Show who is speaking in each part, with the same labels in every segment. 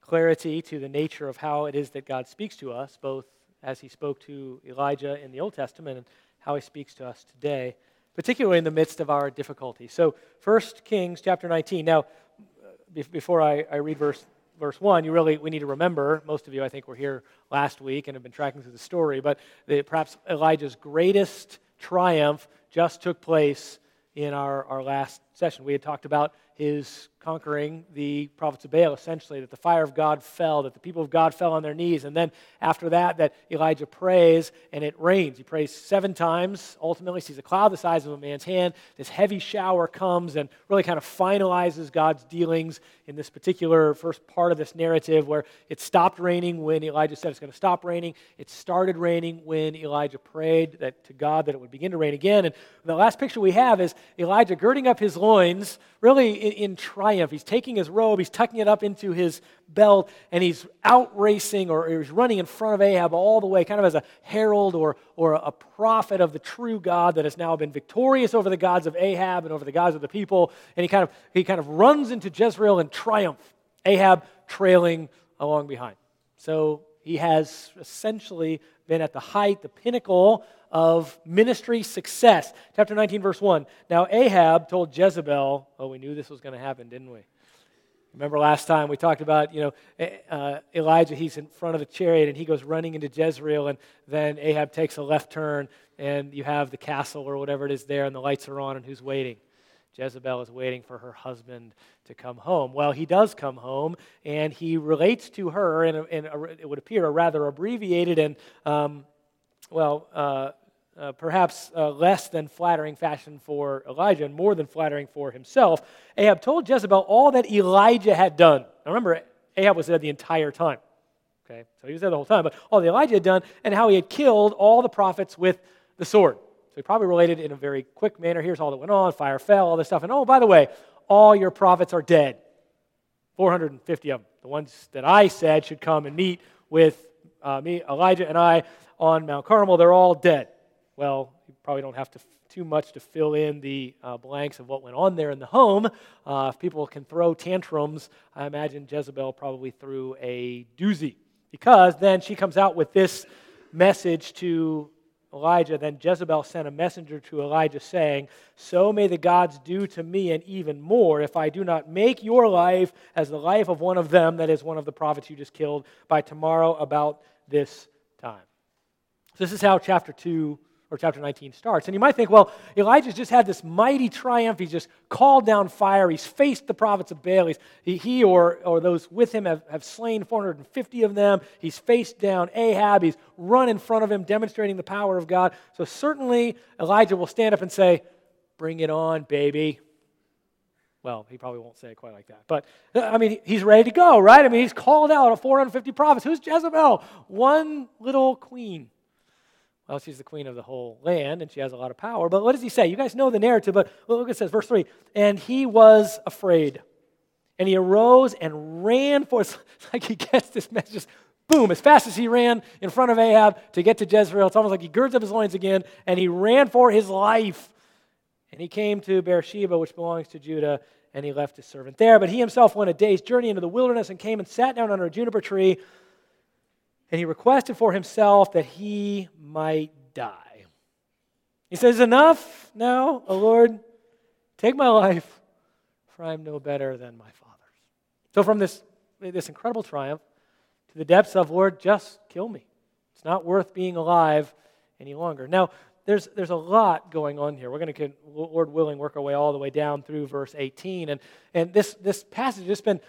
Speaker 1: clarity to the nature of how it is that God speaks to us, both as he spoke to Elijah in the Old Testament and how he speaks to us today, particularly in the midst of our difficulty. So 1 Kings chapter 19. Now, before I read verse 1, we need to remember, most of you I think were here last week and have been tracking through the story, but perhaps Elijah's greatest triumph just took place in our last session. We had talked about his conquering the prophets of Baal, essentially, that the fire of God fell, that the people of God fell on their knees, and then after that Elijah prays, and it rains. He prays 7 times, ultimately sees a cloud the size of a man's hand. This heavy shower comes and really kind of finalizes God's dealings in this particular first part of this narrative, where it stopped raining when Elijah said it's going to stop raining. It started raining when Elijah prayed to God that it would begin to rain again. And the last picture we have is Elijah girding up his loins, really in triumph. He's taking his robe, he's tucking it up into his belt, and he's out racing, or he's running in front of Ahab all the way, kind of as a herald or a prophet of the true God that has now been victorious over the gods of Ahab and over the gods of the people. And he kind of runs into Jezreel in triumph, Ahab trailing along behind. So he has essentially been at the height, the pinnacle of ministry success. Chapter 19, verse 1. Now Ahab told Jezebel, we knew this was going to happen, didn't we? Remember last time we talked about, Elijah, he's in front of the chariot and he goes running into Jezreel, and then Ahab takes a left turn and you have the castle or whatever it is there and the lights are on, and who's waiting? Jezebel is waiting for her husband to come home. Well, he does come home, and he relates to her in it would appear a rather abbreviated and, perhaps less than flattering fashion for Elijah and more than flattering for himself. Ahab told Jezebel all that Elijah had done. Now remember, Ahab was there the entire time. Okay, so he was there the whole time, but all that Elijah had done and how he had killed all the prophets with the sword. So he probably related in a very quick manner. Here's all that went on, fire fell, all this stuff. And by the way, all your prophets are dead. 450 of them. The ones that I said should come and meet with me, Elijah, and I on Mount Carmel, they're all dead. Well, you probably don't have too much to fill in the blanks of what went on there in the home. If people can throw tantrums, I imagine Jezebel probably threw a doozy, because then she comes out with this message to Elijah. Then Jezebel sent a messenger to Elijah saying, "So may the gods do to me and even more if I do not make your life as the life of one of them," that is one of the prophets you just killed, "by tomorrow about this time." So this is how chapter 2 or chapter 19 starts. And you might think, well, Elijah's just had this mighty triumph. He's just called down fire. He's faced the prophets of Baal. He or those with him have slain 450 of them. He's faced down Ahab. He's run in front of him, demonstrating the power of God. So certainly Elijah will stand up and say, "Bring it on, baby." Well, he probably won't say it quite like that. But, he's ready to go, right? He's called out 450 prophets. Who's Jezebel? One little queen. Well, she's the queen of the whole land, and she has a lot of power. But what does he say? You guys know the narrative, but look what it says, verse 3. "And he was afraid, and he arose and ran for..." It's like he gets this message, boom, as fast as he ran in front of Ahab to get to Jezreel. It's almost like he girds up his loins again, and he ran for his life. And he came to Beersheba, which belongs to Judah, and he left his servant there. But he himself went a day's journey into the wilderness and came and sat down under a juniper tree. And he requested for himself that he might die. He says, "Enough now, O Lord, take my life, for I am no better than my fathers." So from this incredible triumph to the depths of, "Lord, just kill me. It's not worth being alive any longer." Now, there's a lot going on here. We're going to, Lord willing, work our way all the way down through verse 18. And this passage has been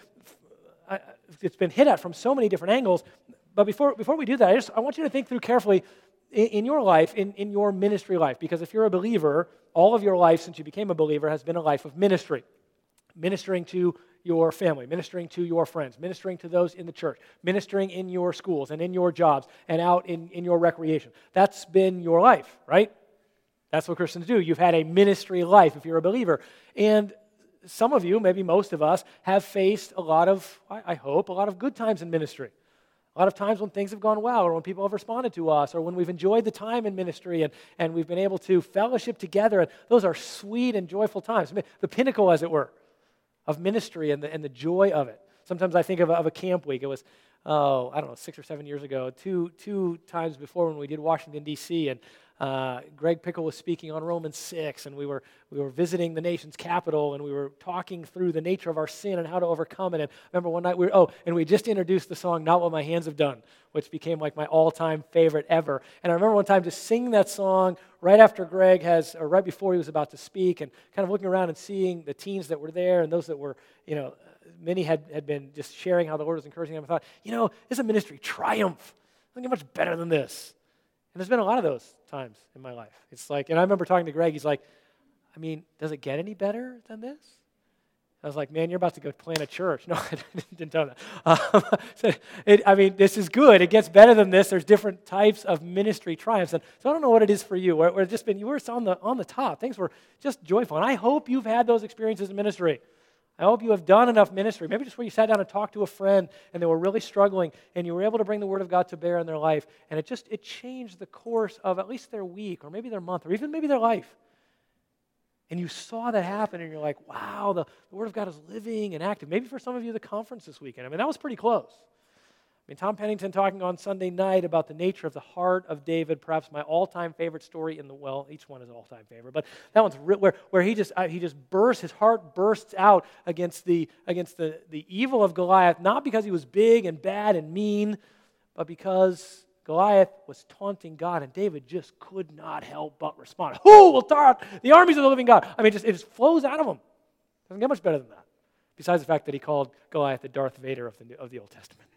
Speaker 1: hit at from so many different angles. But before we do that, I want you to think through carefully in your life, in your ministry life. Because if you're a believer, all of your life since you became a believer has been a life of ministry. Ministering to your family, ministering to your friends, ministering to those in the church, ministering in your schools and in your jobs and out in your recreation. That's been your life, right? That's what Christians do. You've had a ministry life if you're a believer. And some of you, maybe most of us, have faced a lot of, I hope, a lot of good times in ministry. A lot of times when things have gone well, or when people have responded to us, or when we've enjoyed the time in ministry and we've been able to fellowship together. And those are sweet and joyful times, the pinnacle, as it were, of ministry and the joy of it. Sometimes I think of a camp week. It was, I don't know, 6 or 7 years ago, two times before when we did Washington, D.C., and Greg Pickle was speaking on Romans 6, and we were visiting the nation's capital, and we were talking through the nature of our sin and how to overcome it. And I remember one night we just introduced the song "Not What My Hands Have Done," which became like my all-time favorite ever. And I remember one time just singing that song right after right before he was about to speak, and kind of looking around and seeing the teens that were there and those that were, many had been just sharing how the Lord was encouraging them. I thought, this is a ministry triumph. Doesn't get much better than this. And there's been a lot of those times in my life. It's like, and I remember talking to Greg, he's like, does it get any better than this? I was like, man, you're about to go plant a church. No, I didn't tell that. This is good. It gets better than this. There's different types of ministry triumphs. And so I don't know what it is for you. You were on the top. Things were just joyful. And I hope you've had those experiences in ministry. I hope you have done enough ministry, maybe just where you sat down and talked to a friend and they were really struggling and you were able to bring the Word of God to bear in their life, and it changed the course of at least their week or maybe their month or even maybe their life. And you saw that happen and you're like, wow, the Word of God is living and active. Maybe for some of you, the conference this weekend. That was pretty close. Tom Pennington talking on Sunday night about the nature of the heart of David, perhaps my all-time favorite story each one is an all-time favorite, but that one's where his heart bursts out against the evil of Goliath, not because he was big and bad and mean, but because Goliath was taunting God, and David just could not help but respond. Who will taunt the armies of the living God? It just flows out of him. Doesn't get much better than that, besides the fact that he called Goliath the Darth Vader of the Old Testament.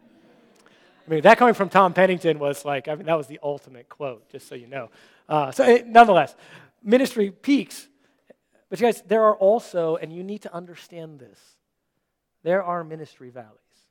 Speaker 1: That coming from Tom Pennington was that was the ultimate quote, just so you know. Nonetheless, ministry peaks. But you guys, there are also, and you need to understand this, there are ministry valleys.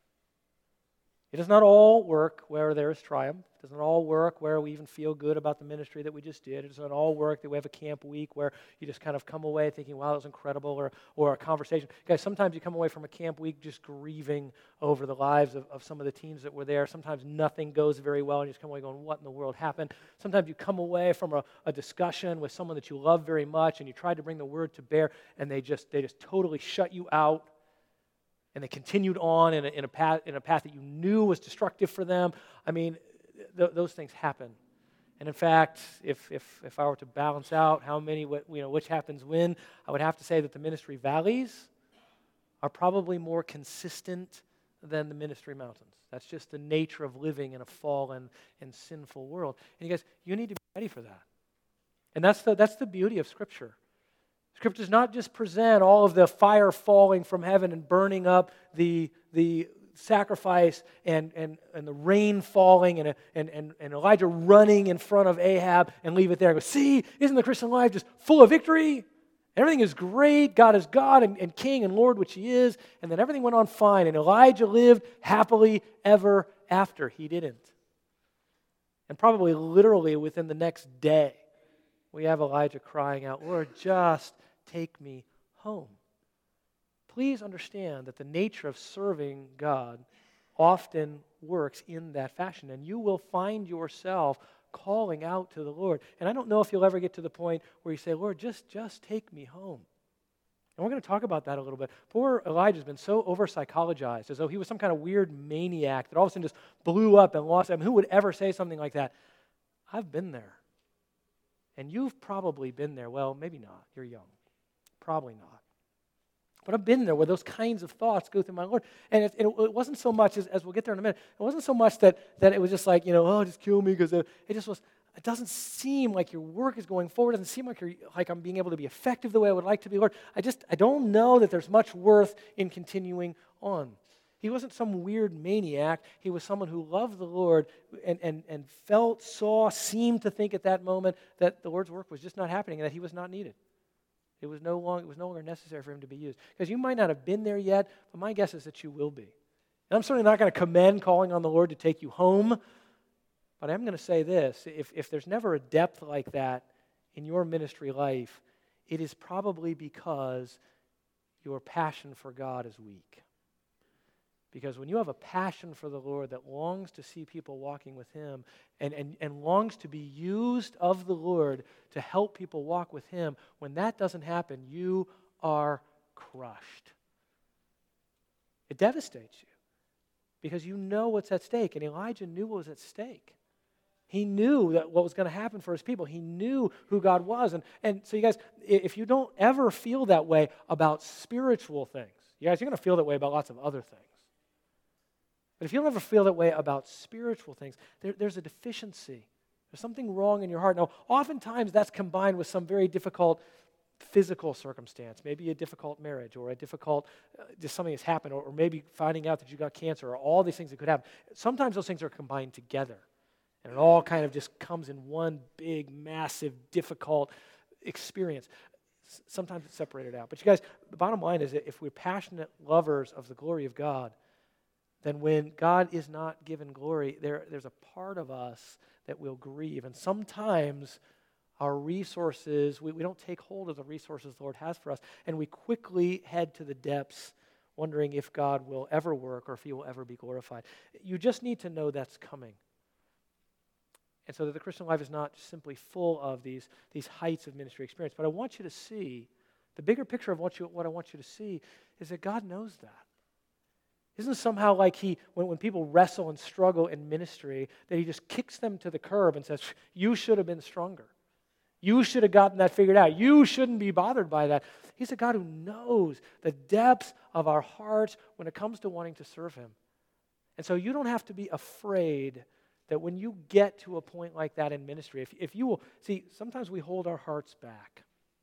Speaker 1: It does not all work where there is triumph. It does not all work where we even feel good about the ministry that we just did. It does not all work that we have a camp week where you just kind of come away thinking, wow, that was incredible, or a conversation. Guys, sometimes you come away from a camp week just grieving over the lives of some of the teens that were there. Sometimes nothing goes very well and you just come away going, what in the world happened? Sometimes you come away from a discussion with someone that you love very much and you tried to bring the Word to bear and they just totally shut you out. And they continued on in a path that you knew was destructive for them. Those things happen. And in fact, if I were to balance out which happens when, I would have to say that the ministry valleys are probably more consistent than the ministry mountains. That's just the nature of living in a fallen and sinful world. And you guys, you need to be ready for that. And that's the beauty of Scripture. Scripture does not just present all of the fire falling from heaven and burning up the sacrifice and the rain falling and Elijah running in front of Ahab and leave it there and go, see, isn't the Christian life just full of victory? Everything is great. God is God and King and Lord, which He is. And then everything went on fine. And Elijah lived happily ever after. He didn't. And probably literally within the next day, we have Elijah crying out, Lord, just take me home. Please understand that the nature of serving God often works in that fashion, and you will find yourself calling out to the Lord. And I don't know if you'll ever get to the point where you say, Lord, just take me home. And we're going to talk about that a little bit. Poor Elijah's been so over-psychologized, as though he was some kind of weird maniac that all of a sudden just blew up and lost. Who would ever say something like that? I've been there. And you've probably been there. Well, maybe not. You're young. Probably not. But I've been there where those kinds of thoughts go through my Lord. And it wasn't so much, as we'll get there in a minute, it wasn't so much that it was just like, just kill me, because it just was, it doesn't seem like your work is going forward. It doesn't seem like I'm being able to be effective the way I would like to be, Lord. I don't know that there's much worth in continuing on. He wasn't some weird maniac. He was someone who loved the Lord and felt, seemed to think at that moment that the Lord's work was just not happening and that He was not needed. It was no longer necessary for Him to be used. Because you might not have been there yet, but my guess is that you will be. And I'm certainly not going to commend calling on the Lord to take you home, but I'm going to say this. If there's never a depth like that in your ministry life, it is probably because your passion for God is weak. Because when you have a passion for the Lord that longs to see people walking with Him and longs to be used of the Lord to help people walk with Him, when that doesn't happen, you are crushed. It devastates you because you know what's at stake, and Elijah knew what was at stake. He knew that what was going to happen for his people. He knew who God was. And so you guys, if you don't ever feel that way about spiritual things, you guys, you're going to feel that way about lots of other things. But if you'll ever feel that way about spiritual things, there's a deficiency. There's something wrong in your heart. Now, oftentimes that's combined with some very difficult physical circumstance, maybe a difficult marriage or a difficult, just something that's happened, or maybe finding out that you got cancer, or all these things that could happen. Sometimes those things are combined together, and it all kind of just comes in one big, massive, difficult experience. Sometimes it's separated out. But you guys, the bottom line is that if we're passionate lovers of the glory of God, then when God is not given glory, there's a part of us that will grieve. And sometimes our resources, we don't take hold of the resources the Lord has for us, and we quickly head to the depths wondering if God will ever work or if he will ever be glorified. You just need to know that's coming. And so that the Christian life is not simply full of these heights of ministry experience. But I want you to see, the bigger picture of what I want you to see is that God knows that. Isn't it somehow like when people wrestle and struggle in ministry, that he just kicks them to the curb and says, you should have been stronger. You should have gotten that figured out. You shouldn't be bothered by that. He's a God who knows the depths of our hearts when it comes to wanting to serve him. And so you don't have to be afraid that when you get to a point like that in ministry, if you will, see, sometimes we hold our hearts back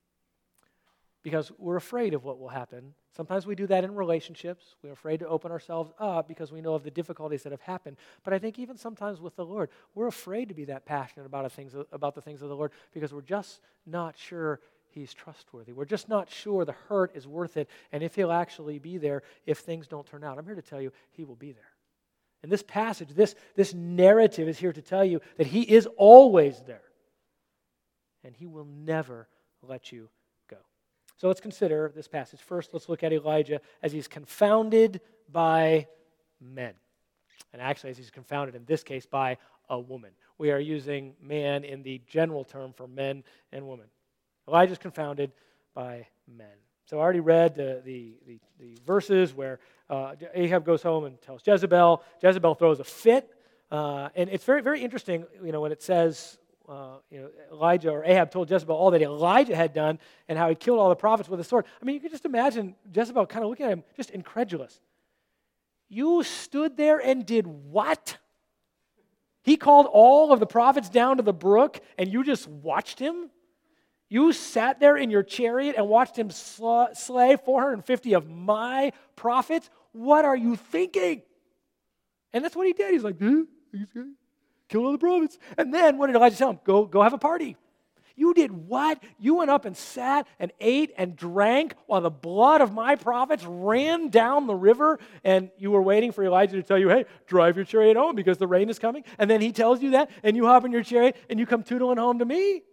Speaker 1: because we're afraid of what will happen. Sometimes we do that in relationships. We're afraid to open ourselves up because we know of the difficulties that have happened. But I think even sometimes with the Lord, we're afraid to be that passionate about the things of the Lord because we're just not sure he's trustworthy. We're just not sure the hurt is worth it and if he'll actually be there if things don't turn out. I'm here to tell you he will be there. And this passage, this narrative is here to tell you that he is always there. And he will never let you go. So let's consider this passage. First, let's look at Elijah as he's confounded by men. And actually, as he's confounded in this case by a woman. We are using man in the general term for men and women. Elijah's confounded by men. So I already read the verses where Ahab goes home and tells Jezebel. Jezebel throws a fit. And it's very, very interesting, when it says, Elijah or Ahab told Jezebel all that Elijah had done and how he killed all the prophets with a sword. I mean, you can just imagine Jezebel kind of looking at him, just incredulous. You stood there and did what? He called all of the prophets down to the brook and you just watched him? You sat there in your chariot and watched him slay 450 of my prophets? What are you thinking? And that's what he did. He's like, he's going to kill all the prophets. And then what did Elijah tell him? Go have a party. You did what? You went up and sat and ate and drank while the blood of my prophets ran down the river, and you were waiting for Elijah to tell you, hey, drive your chariot home because the rain is coming. And then he tells you that, and you hop in your chariot and you come tootling home to me.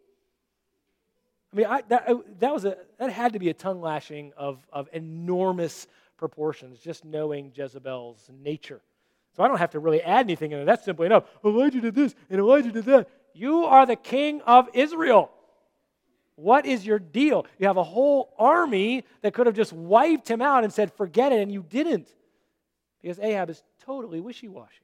Speaker 1: I mean, that had to be a tongue lashing of enormous proportions, just knowing Jezebel's nature. So I don't have to really add anything in it. That's simply enough. Elijah did this and Elijah did that. You are the king of Israel. What is your deal? You have a whole army that could have just wiped him out and said, forget it, and you didn't. Because Ahab is totally wishy-washy.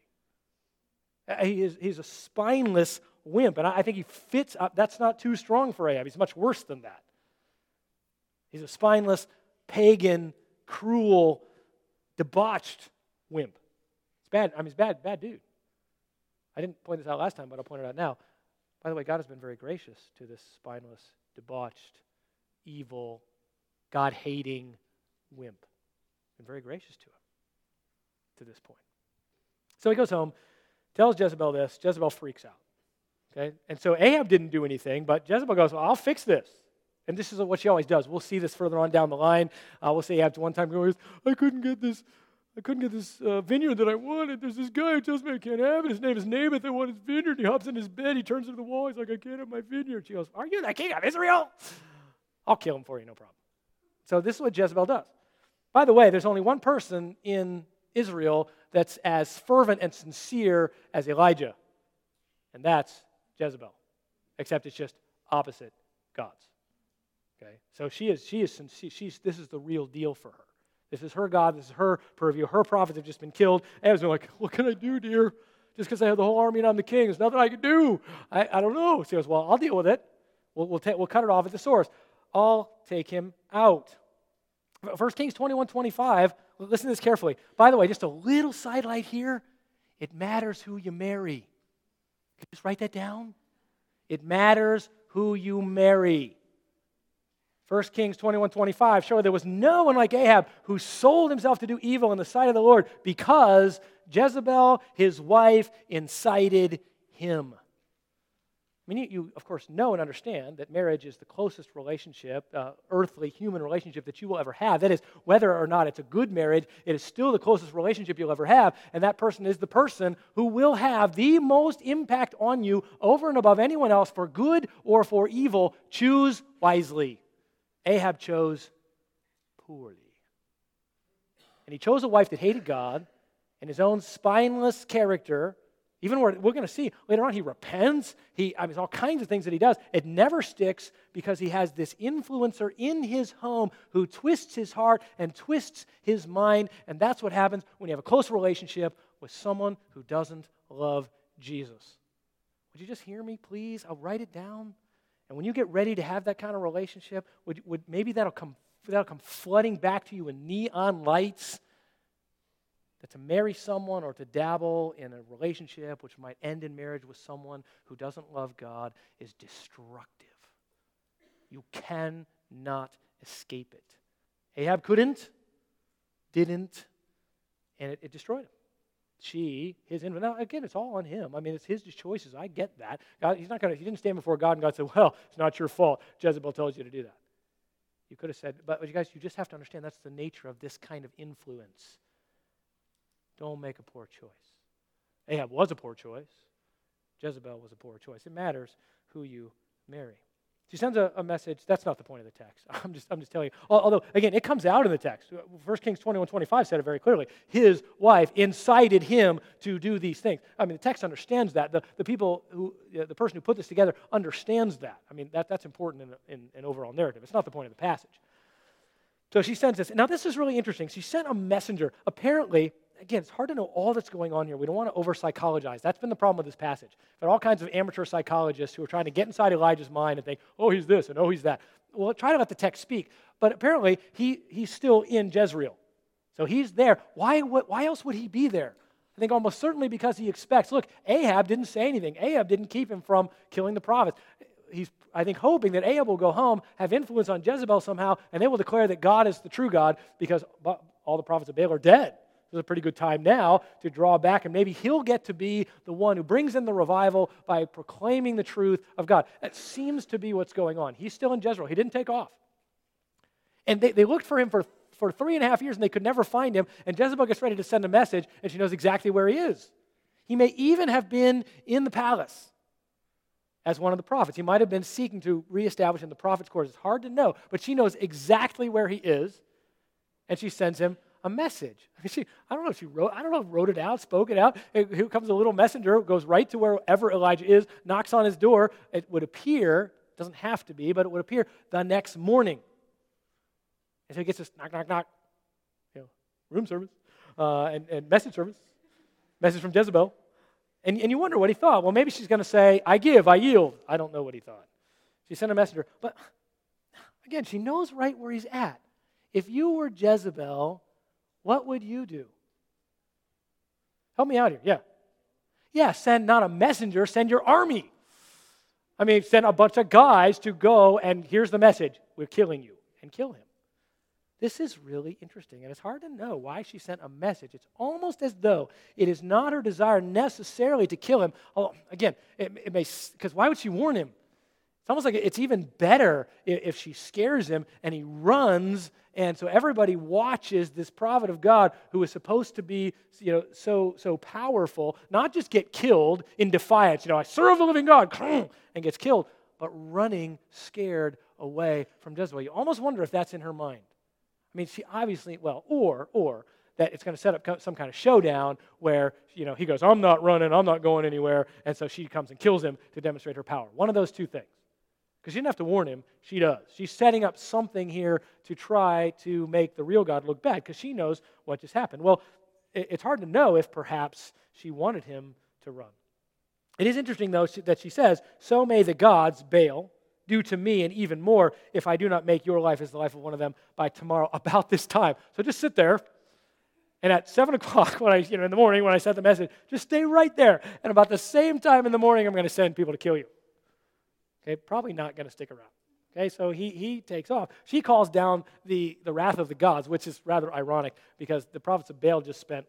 Speaker 1: He's a spineless wimp, and I think he fits up. That's not too strong for Ahab. He's much worse than that. He's a spineless, pagan, cruel, debauched wimp. It's bad. I mean, he's bad dude. I didn't point this out last time, but I'll point it out now. By the way, God has been very gracious to this spineless, debauched, evil, God-hating wimp. Been very gracious to him to this point. So he goes home, tells Jezebel this. Jezebel freaks out. Okay? And so Ahab didn't do anything, but Jezebel goes, well, I'll fix this. And this is what she always does. We'll see this further on down the line. We'll see Ahab one time goes, I couldn't get this vineyard that I wanted. There's this guy who tells me I can't have it. His name is Naboth. I want his vineyard. He hops in his bed. He turns to the wall. He's like, I can't have my vineyard. She goes, are you the king of Israel? I'll kill him for you, no problem. So this is what Jezebel does. By the way, there's only one person in Israel that's as fervent and sincere as Elijah, and that's Jezebel, except it's just opposite gods. Okay, so she is sincere. This is the real deal for her. This is her God. This is her purview. Her prophets have just been killed. Ahab's been like, what can I do, dear? Just because I have the whole army and I'm the king, there's nothing I can do. I don't know. So he goes, well, I'll deal with it. We'll cut it off at the source. I'll take him out. 1 Kings 21:25, listen to this carefully. By the way, just a little sidelight here. It matters who you marry. Can you just write that down? It matters who you marry. 1 Kings 21:25, sure, there was no one like Ahab who sold himself to do evil in the sight of the Lord because Jezebel, his wife, incited him. I mean, you of course know and understand that marriage is the closest relationship, earthly human relationship that you will ever have. That is, whether or not it's a good marriage, it is still the closest relationship you'll ever have, and that person is the person who will have the most impact on you over and above anyone else for good or for evil. Choose wisely. Ahab chose poorly. And he chose a wife that hated God and his own spineless character. Even we're going to see later on, he repents. There's all kinds of things that he does. It never sticks because he has this influencer in his home who twists his heart and twists his mind. And that's what happens when you have a close relationship with someone who doesn't love Jesus. Would you just hear me, please? I'll write it down. And when you get ready to have that kind of relationship, would maybe that'll come flooding back to you in neon lights. That to marry someone or to dabble in a relationship which might end in marriage with someone who doesn't love God is destructive. You cannot escape it. Ahab couldn't, didn't, and it destroyed him. His influence. Now, again, it's all on him. I mean, it's his choices. I get that. God, he didn't stand before God and God said, well, it's not your fault. Jezebel tells you to do that. You could have said, but you guys, you just have to understand that's the nature of this kind of influence. Don't make a poor choice. Ahab was a poor choice. Jezebel was a poor choice. It matters who you marry. She sends a message. That's not the point of the text. I'm just telling you. Although, again, it comes out in the text. 1 Kings 21:25 said it very clearly. His wife incited him to do these things. I mean, the text understands that. The person who put this together understands that. I mean, that's important in an overall narrative. It's not the point of the passage. So she sends this. Now, this is really interesting. She sent a messenger. Apparently, again, it's hard to know all that's going on here. We don't want to over-psychologize. That's been the problem with this passage. There are all kinds of amateur psychologists who are trying to get inside Elijah's mind and think, oh, he's this and oh, he's that. Well, try to let the text speak. But apparently, he's still in Jezreel. So he's there. Why else would he be there? I think almost certainly because he expects, look, Ahab didn't say anything. Ahab didn't keep him from killing the prophets. He's, I think, hoping that Ahab will go home, have influence on Jezebel somehow, and they will declare that God is the true God because all the prophets of Baal are dead. It's a pretty good time now to draw back, and maybe he'll get to be the one who brings in the revival by proclaiming the truth of God. That seems to be what's going on. He's still in Jezreel. He didn't take off. And they looked for him for 3.5 years, and they could never find him, and Jezebel gets ready to send a message, and she knows exactly where he is. He may even have been in the palace as one of the prophets. He might have been seeking to reestablish in the prophet's quarters. It's hard to know, but she knows exactly where he is, and she sends him a message. I don't know if she wrote it out, spoke it out. Here comes a little messenger, goes right to wherever Elijah is, knocks on his door. It would appear, doesn't have to be, but it would appear the next morning. And so he gets this knock, knock, knock, room service, and message service, message from Jezebel. And you wonder what he thought. Well, maybe she's going to say, I give, I yield. I don't know what he thought. She sent a messenger. But again, she knows right where he's at. If you were Jezebel, what would you do? Help me out here. Yeah. Yeah, send not a messenger, send your army. I mean, send a bunch of guys to go and here's the message. We're killing you. And kill him. This is really interesting, and it's hard to know why she sent a message. It's almost as though it is not her desire necessarily to kill him. Although, again, it may, because why would she warn him? It's almost like it's even better if she scares him and he runs, and so everybody watches this prophet of God who is supposed to be, so powerful, not just get killed in defiance. I serve the living God, and gets killed, but running scared away from Jezebel. You almost wonder if that's in her mind. I mean, she obviously, or that it's going to set up some kind of showdown where, he goes, I'm not running, I'm not going anywhere, and so she comes and kills him to demonstrate her power. One of those two things. Because she didn't have to warn him. She does. She's setting up something here to try to make the real God look bad because she knows what just happened. Well, it's hard to know if perhaps she wanted him to run. It is interesting, though, that she says, "So may the gods, Baal, do to me and even more if I do not make your life as the life of one of them by tomorrow about this time." So just sit there. And at 7 o'clock in the morning when I sent the message, just stay right there. And about the same time in the morning, I'm going to send people to kill you. Okay, probably not going to stick around. Okay, so he takes off. She calls down the wrath of the gods, which is rather ironic because the prophets of Baal just spent,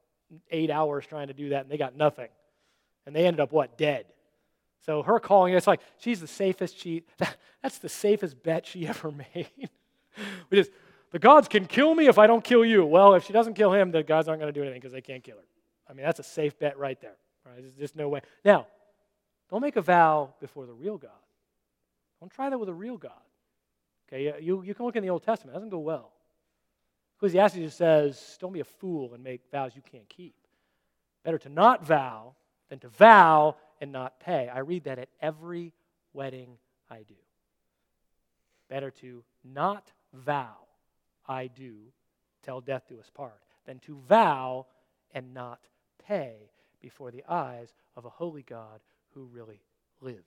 Speaker 1: 8 hours trying to do that, and they got nothing. And they ended up, dead. So her calling, it's like she's the safest that's the safest bet she ever made. Which is, the gods can kill me if I don't kill you. Well, if she doesn't kill him, the gods aren't going to do anything because they can't kill her. I mean, that's a safe bet right there. Right? There's just no way. Now, don't make a vow before the real God. Don't try that with a real God. Okay, you can look in the Old Testament. It doesn't go well. Ecclesiastes says, don't be a fool and make vows you can't keep. Better to not vow than to vow and not pay. I read that at every wedding I do. Better to not vow, I do, till death do us part, than to vow and not pay before the eyes of a holy God who really lives.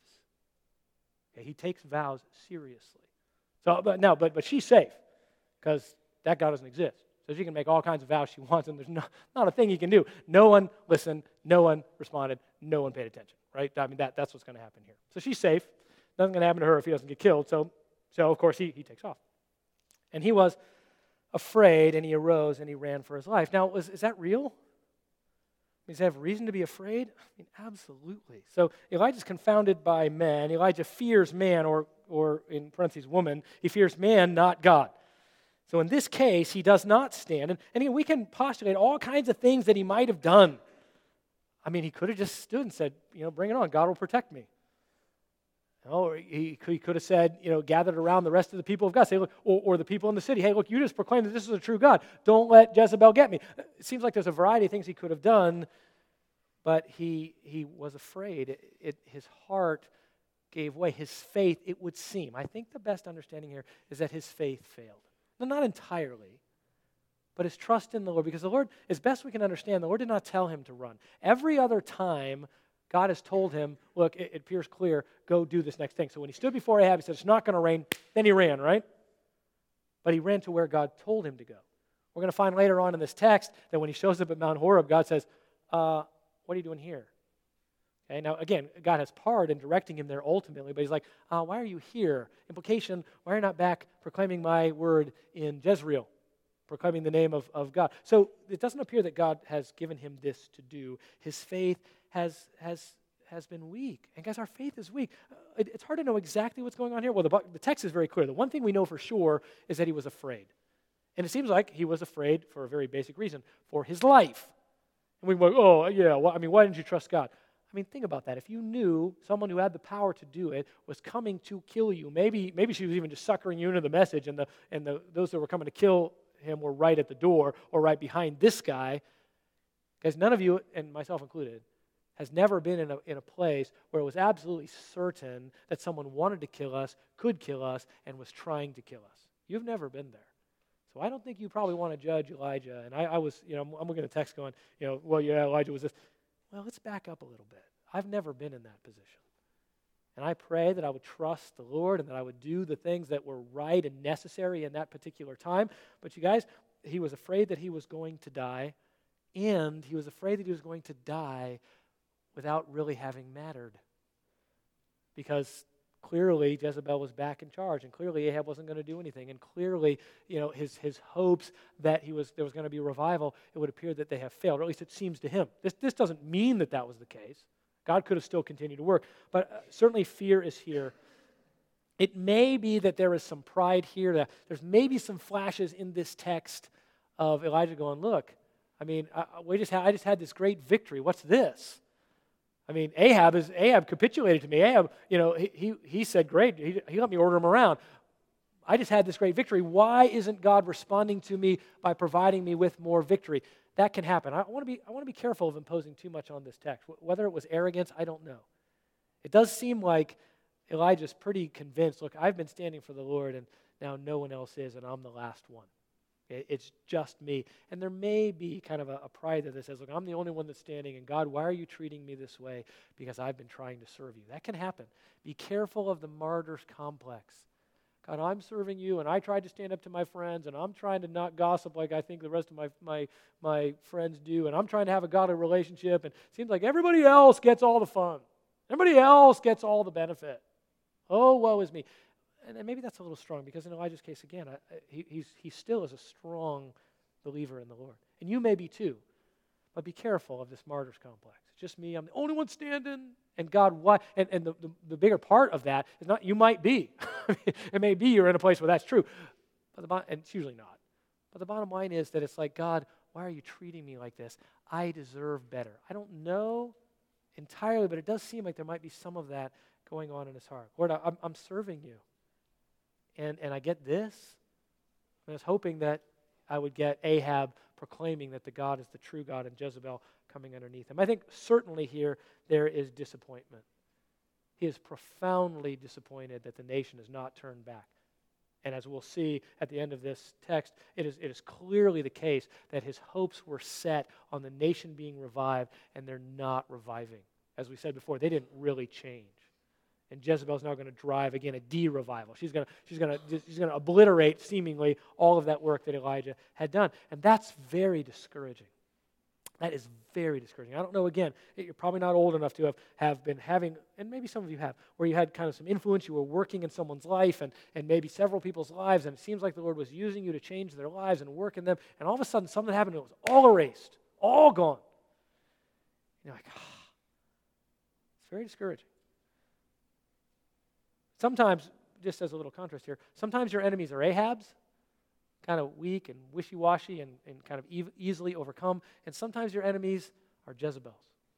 Speaker 1: Okay, he takes vows seriously. So, but she's safe because that God doesn't exist. So she can make all kinds of vows she wants, and there's not a thing he can do. No one listened, no one responded, no one paid attention, right? I mean, that's what's going to happen here. So she's safe. Nothing's going to happen to her if he doesn't get killed. So of course, he takes off. And he was afraid, and he arose, and he ran for his life. Now, is that real? Does he have reason to be afraid? I mean, absolutely. So Elijah's confounded by men. Elijah fears man, or in parentheses, woman. He fears man, not God. So in this case, he does not stand. And again, we can postulate all kinds of things that he might have done. I mean, he could have just stood and said, bring it on. God will protect me. Or he could have said, gathered around the rest of the people of God. Say, look, or the people in the city, hey, look, you just proclaim that this is a true God. Don't let Jezebel get me. It seems like there's a variety of things he could have done, but he was afraid. His heart gave way. His faith, it would seem. I think the best understanding here is that his faith failed. No, not entirely, but his trust in the Lord. Because the Lord, as best we can understand, the Lord did not tell him to run. Every other time, God has told him, look, it appears clear, go do this next thing. So when he stood before Ahab, he said, it's not going to rain. Then he ran, right? But he ran to where God told him to go. We're going to find later on in this text that when he shows up at Mount Horeb, God says, what are you doing here? Okay, now, again, God has part in directing him there ultimately, but he's like, why are you here? Implication, why are you not back proclaiming my word in Jezreel, proclaiming the name of God? So it doesn't appear that God has given him this to do. His faith has been weak. And guys, our faith is weak. It's hard to know exactly what's going on here. Well, the text is very clear. The one thing we know for sure is that he was afraid. And it seems like he was afraid for a very basic reason, for his life. And we go, why didn't you trust God? I mean, think about that. If you knew someone who had the power to do it was coming to kill you, maybe she was even just suckering you into the message, and those that were coming to kill him were right at the door or right behind this guy. Guys, none of you, and myself included, has never been in a place where it was absolutely certain that someone wanted to kill us, could kill us, and was trying to kill us. You've never been there. So I don't think you probably want to judge Elijah. And I was, I'm looking at a text going, Elijah was this. Well, let's back up a little bit. I've never been in that position. And I pray that I would trust the Lord and that I would do the things that were right and necessary in that particular time. But you guys, he was afraid that he was going to die, and he was afraid that he was going to die without really having mattered. Because clearly Jezebel was back in charge, and clearly Ahab wasn't going to do anything, and clearly, his hopes that there was going to be revival, it would appear that they have failed, or at least it seems to him. This doesn't mean that was the case. God could have still continued to work, but certainly fear is here. It may be that there is some pride here. That there's maybe some flashes in this text of Elijah going, look, I mean, I just had this great victory. What's this? I mean, Ahab capitulated to me. Ahab, he said, great, he let me order him around. I just had this great victory. Why isn't God responding to me by providing me with more victory? That can happen. I want to be careful of imposing too much on this text. Whether it was arrogance, I don't know. It does seem like Elijah's pretty convinced, look, I've been standing for the Lord, and now no one else is, and I'm the last one. It's just me. And there may be kind of a pride that says, look, I'm the only one that's standing, and God, why are you treating me this way? Because I've been trying to serve you. That can happen. Be careful of the martyr's complex. God, I'm serving you, and I tried to stand up to my friends, and I'm trying to not gossip like I think the rest of my friends do, and I'm trying to have a godly relationship, and it seems like everybody else gets all the fun. Everybody else gets all the benefit. Oh, woe is me. And maybe that's a little strong, because in Elijah's case, again, he still is a strong believer in the Lord. And you may be too. But be careful of this martyr's complex. It's just me. I'm the only one standing. And God, why? And the bigger part of that is not, you might be. It may be you're in a place where that's true. And it's usually not. But the bottom line is that it's like, God, why are you treating me like this? I deserve better. I don't know entirely, but it does seem like there might be some of that going on in his heart. Lord, I'm serving you. And I get this. I was hoping that I would get Ahab proclaiming that the God is the true God and Jezebel coming underneath him. I think certainly here there is disappointment. He is profoundly disappointed that the nation has not turned back. And as we'll see at the end of this text, it is clearly the case that his hopes were set on the nation being revived, and they're not reviving. As we said before, they didn't really change. And Jezebel's now going to drive, again, a de-revival. She's going to obliterate, seemingly, all of that work that Elijah had done. And that's very discouraging. That is very discouraging. I don't know, again, you're probably not old enough to have been having, and maybe some of you have, where you had kind of some influence, you were working in someone's life, and maybe several people's lives, and it seems like the Lord was using you to change their lives and work in them, and all of a sudden something happened and it was all erased, all gone. You're like, it's very discouraging. Sometimes, just as a little contrast here, sometimes your enemies are Ahabs, kind of weak and wishy-washy and kind of easily overcome, and sometimes your enemies are Jezebels.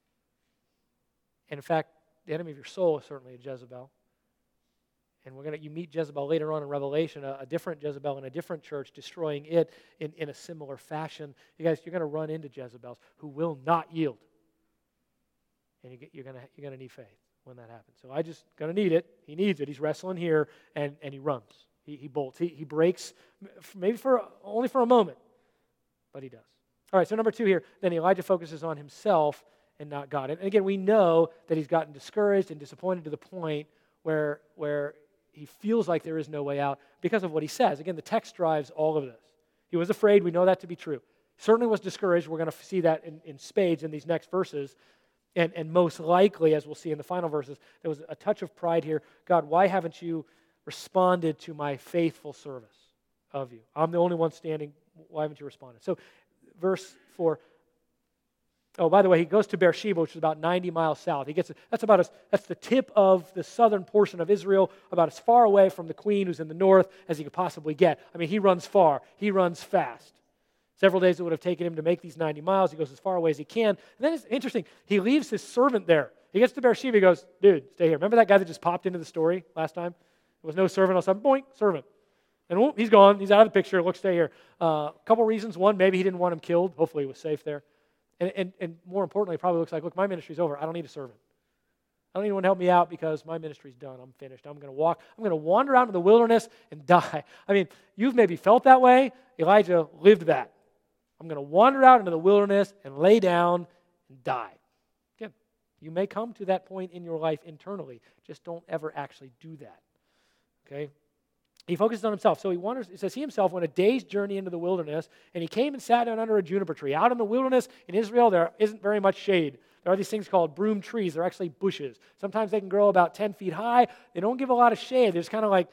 Speaker 1: And in fact, the enemy of your soul is certainly a Jezebel. And you meet Jezebel later on in Revelation, a different Jezebel in a different church, destroying it in a similar fashion. You guys, you're going to run into Jezebels who will not yield. And you're going to need faith when that happens. So I just going to need it. He needs it. He's wrestling here, and he runs. He bolts. He breaks, maybe only for a moment, but he does. All right, so number 2 here, then Elijah focuses on himself and not God. And again, we know that he's gotten discouraged and disappointed to the point where he feels like there is no way out because of what he says. Again, the text drives all of this. He was afraid. We know that to be true. Certainly was discouraged. We're going to see that in spades in these next verses. And most likely, as we'll see in the final verses, there was a touch of pride here. God, why haven't you responded to my faithful service of you? I'm the only one standing. Why haven't you responded? So, verse 4. Oh, by the way, he goes to Beersheba, which is about 90 miles south. That's the tip of the southern portion of Israel, about as far away from the queen who's in the north as he could possibly get. I mean, he runs far. He runs fast. Several days it would have taken him to make these 90 miles. He goes as far away as he can. And then it's interesting. He leaves his servant there. He gets to Beersheba. He goes, dude, stay here. Remember that guy that just popped into the story last time? There was no servant. All of a sudden, boink, servant. And he's gone. He's out of the picture. Look, stay here. A couple reasons. One, maybe he didn't want him killed. Hopefully he was safe there. And more importantly, it probably looks like, look, my ministry's over. I don't need a servant. I don't need anyone to help me out because my ministry's done. I'm finished. I'm going to wander out into the wilderness and die. I mean, you've maybe felt that way. Elijah lived that. I'm going to wander out into the wilderness and lay down and die. Again, you may come to that point in your life internally. Just don't ever actually do that. Okay? He focuses on himself. So it says he himself went a day's journey into the wilderness, and he came and sat down under a juniper tree. Out in the wilderness in Israel, there isn't very much shade. There are these things called broom trees. They're actually bushes. Sometimes they can grow about 10 feet high. They don't give a lot of shade. They're just kind of like,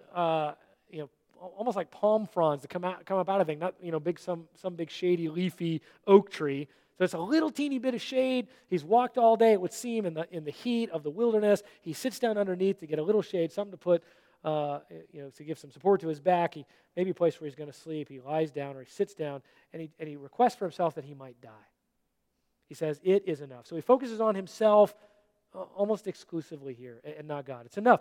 Speaker 1: almost like palm fronds that come up out of things. Not some big shady leafy oak tree. So it's a little teeny bit of shade. He's walked all day, it would seem, in the heat of the wilderness. He sits down underneath to get a little shade, something to put, to give some support to his back. Maybe a place where he's going to sleep. He lies down or he sits down, and he requests for himself that he might die. He says, it is enough. So he focuses on himself almost exclusively here and not God. It's enough.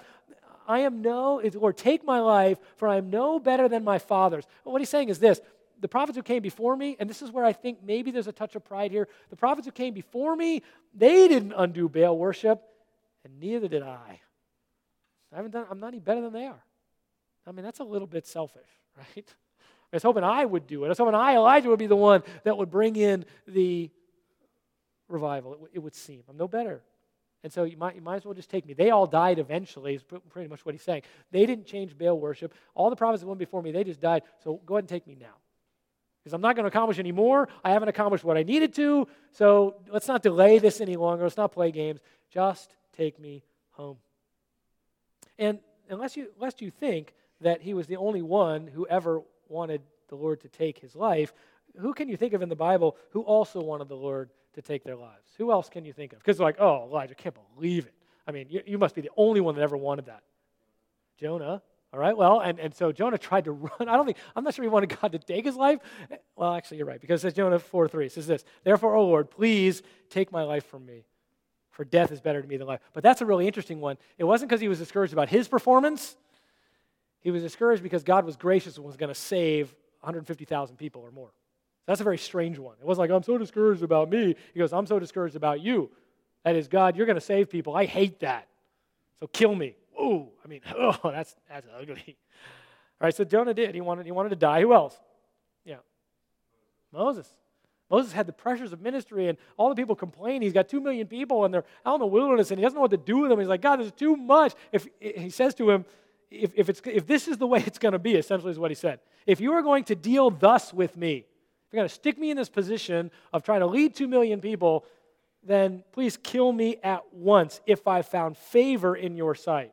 Speaker 1: Lord, take my life, for I am no better than my fathers. Well, what he's saying is this. The prophets who came before me, and this is where I think maybe there's a touch of pride here. The prophets who came before me, they didn't undo Baal worship, and neither did I. I'm not any better than they are. I mean, that's a little bit selfish, right? I was hoping I would do it. I was hoping Elijah, would be the one that would bring in the revival, it would seem. I'm no better. And so you might as well just take me. They all died eventually, is pretty much what he's saying. They didn't change Baal worship. All the prophets that went before me, they just died. So go ahead and take me now. Because I'm not going to accomplish any more. I haven't accomplished what I needed to. So let's not delay this any longer. Let's not play games. Just take me home. And unless you think that he was the only one who ever wanted the Lord to take his life, who can you think of in the Bible who also wanted the Lord to take their lives? Who else can you think of? Because they're like, oh, Elijah, I can't believe it. I mean, you must be the only one that ever wanted that. Jonah, all right, well, and so Jonah tried to run. I'm not sure he wanted God to take his life. Well, actually, you're right, because it says Jonah 4:3. It says this, therefore, O Lord, please take my life from me, for death is better to me than life. But that's a really interesting one. It wasn't because he was discouraged about his performance. He was discouraged because God was gracious and was going to save 150,000 people or more. That's a very strange one. It wasn't like, I'm so discouraged about me. He goes, I'm so discouraged about you. That is, God, you're going to save people. I hate that. So kill me. Ooh, I mean, that's ugly. All right, so Jonah did. He wanted to die. Who else? Yeah. Moses. Moses had the pressures of ministry, and all the people complain. He's got 2 million people, and they're out in the wilderness, and he doesn't know what to do with them. He's like, God, this is too much. He says to him, if this is the way it's going to be, essentially is what he said. If you are going to deal thus with me, if you're going to stick me in this position of trying to lead 2 million people, then please kill me at once if I found favor in your sight.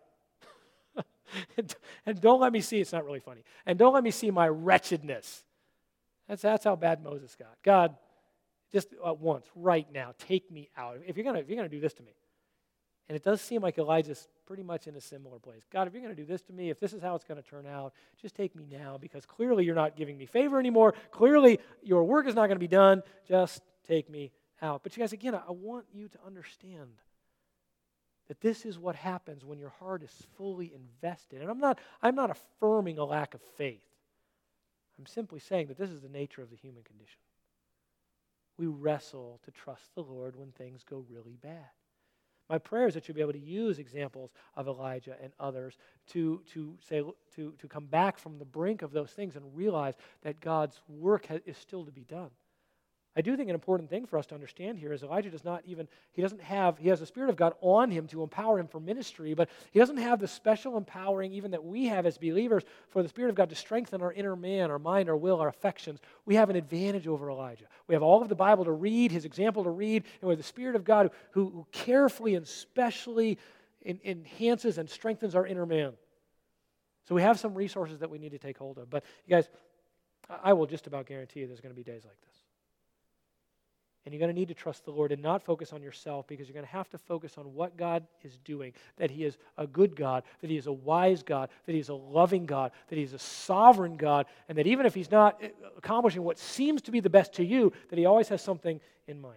Speaker 1: And don't let me see, it's not really funny, and don't let me see my wretchedness. That's how bad Moses got. God, just at once, right now, take me out. If you're going to do this to me. And it does seem like Elijah's pretty much in a similar place. God, if you're going to do this to me, if this is how it's going to turn out, just take me now, because clearly you're not giving me favor anymore. Clearly your work is not going to be done. Just take me out. But you guys, again, I want you to understand that this is what happens when your heart is fully invested. And I'm not affirming a lack of faith. I'm simply saying that this is the nature of the human condition. We wrestle to trust the Lord when things go really bad. My prayer is that you'll be able to use examples of Elijah and others to come back from the brink of those things and realize that God's work is still to be done. I do think an important thing for us to understand here is Elijah he has the Spirit of God on him to empower him for ministry, but he doesn't have the special empowering even that we have as believers for the Spirit of God to strengthen our inner man, our mind, our will, our affections. We have an advantage over Elijah. We have all of the Bible to read, his example to read, and we have the Spirit of God who carefully and specially enhances and strengthens our inner man. So we have some resources that we need to take hold of. But you guys, I will just about guarantee you there's going to be days like this. And you're going to need to trust the Lord and not focus on yourself, because you're going to have to focus on what God is doing, that He is a good God, that He is a wise God, that He is a loving God, that He is a sovereign God, and that even if He's not accomplishing what seems to be the best to you, that He always has something in mind.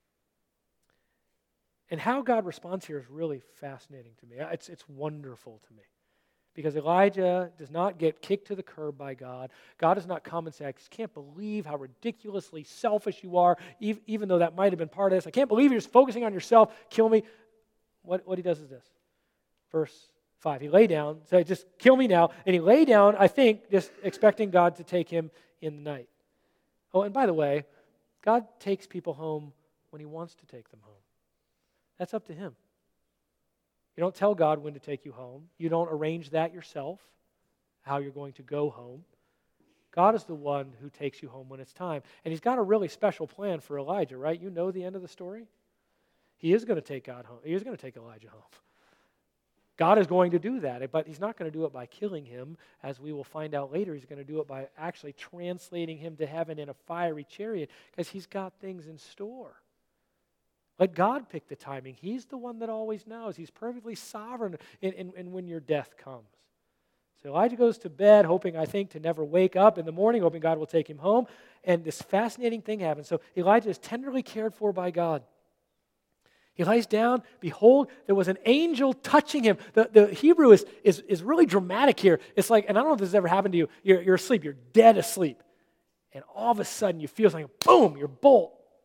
Speaker 1: And how God responds here is really fascinating to me. It's wonderful to me. Because Elijah does not get kicked to the curb by God. God does not come and say, I just can't believe how ridiculously selfish you are, even though that might have been part of this. I can't believe you're just focusing on yourself. Kill me. What he does is this. Verse 5. He lay down, said, just kill me now. And he lay down, I think, just expecting God to take him in the night. Oh, and by the way, God takes people home when He wants to take them home. That's up to Him. You don't tell God when to take you home. You don't arrange that yourself, how you're going to go home. God is the one who takes you home when it's time. And He's got a really special plan for Elijah, right? You know the end of the story? He is going to take God home. He is going to take Elijah home. God is going to do that, but He's not going to do it by killing him. As we will find out later, He's going to do it by actually translating him to heaven in a fiery chariot, because He's got things in store. Let God pick the timing. He's the one that always knows. He's perfectly sovereign in when your death comes. So Elijah goes to bed, hoping, I think, to never wake up in the morning, hoping God will take him home. And this fascinating thing happens. So Elijah is tenderly cared for by God. He lies down. Behold, there was an angel touching him. The Hebrew is really dramatic here. It's like, and I don't know if this has ever happened to you. You're asleep. You're dead asleep. And all of a sudden, you feel something, boom, your bolt.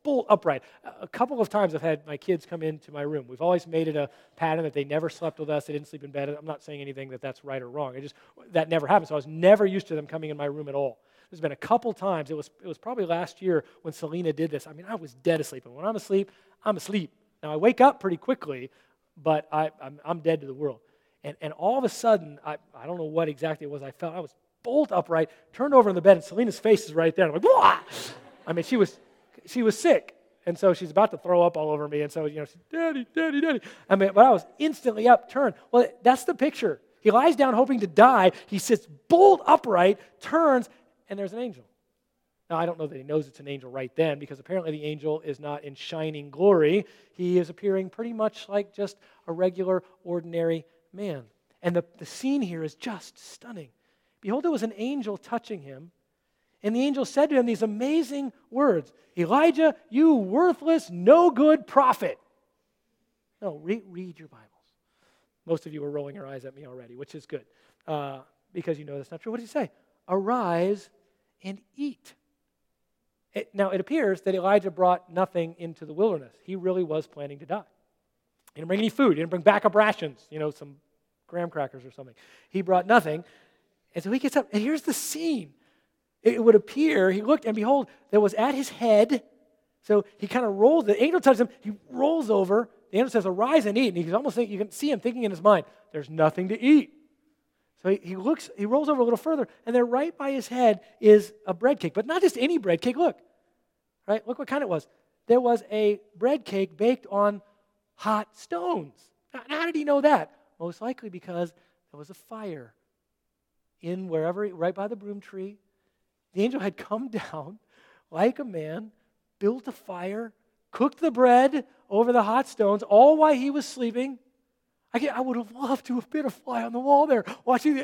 Speaker 1: bolt upright. A couple of times I've had my kids come into my room. We've always made it a pattern that they never slept with us. They didn't sleep in bed. I'm not saying anything that's right or wrong. That never happened. So I was never used to them coming in my room at all. There's been a couple times. It was probably last year when Selena did this. I mean, I was dead asleep. And when I'm asleep, I'm asleep. Now, I wake up pretty quickly, but I'm dead to the world. And all of a sudden, I don't know what exactly it was I felt. I was bolt upright, turned over in the bed, and Selena's face is right there. I'm like, wah! I mean, she was sick, and so she's about to throw up all over me, and so, she's, Daddy, Daddy, Daddy. I mean, but I was instantly upturned. Well, that's the picture. He lies down hoping to die. He sits bolt upright, turns, and there's an angel. Now, I don't know that he knows it's an angel right then, because apparently the angel is not in shining glory. He is appearing pretty much like just a regular, ordinary man. And the scene here is just stunning. Behold, there was an angel touching him, and the angel said to him these amazing words, Elijah, you worthless, no good prophet. No, read your Bibles. Most of you are rolling your eyes at me already, which is good, because you know that's not true. What did he say? Arise and eat. Now, it appears that Elijah brought nothing into the wilderness. He really was planning to die. He didn't bring any food. He didn't bring backup rations, some graham crackers or something. He brought nothing. And so he gets up, and here's the scene. It would appear, he looked, and behold, there was at his head, so he kind of rolls, the angel touches him, he rolls over, the angel says, arise and eat, and he's almost you can see him thinking in his mind, there's nothing to eat. So he looks, he rolls over a little further, and there right by his head is a bread cake, but not just any bread cake, look. Right? Look what kind it was. There was a bread cake baked on hot stones. Now, how did he know that? Most likely because there was a fire in right by the broom tree. The angel had come down like a man, built a fire, cooked the bread over the hot stones, all while he was sleeping. I would have loved to have been a fly on the wall there, watching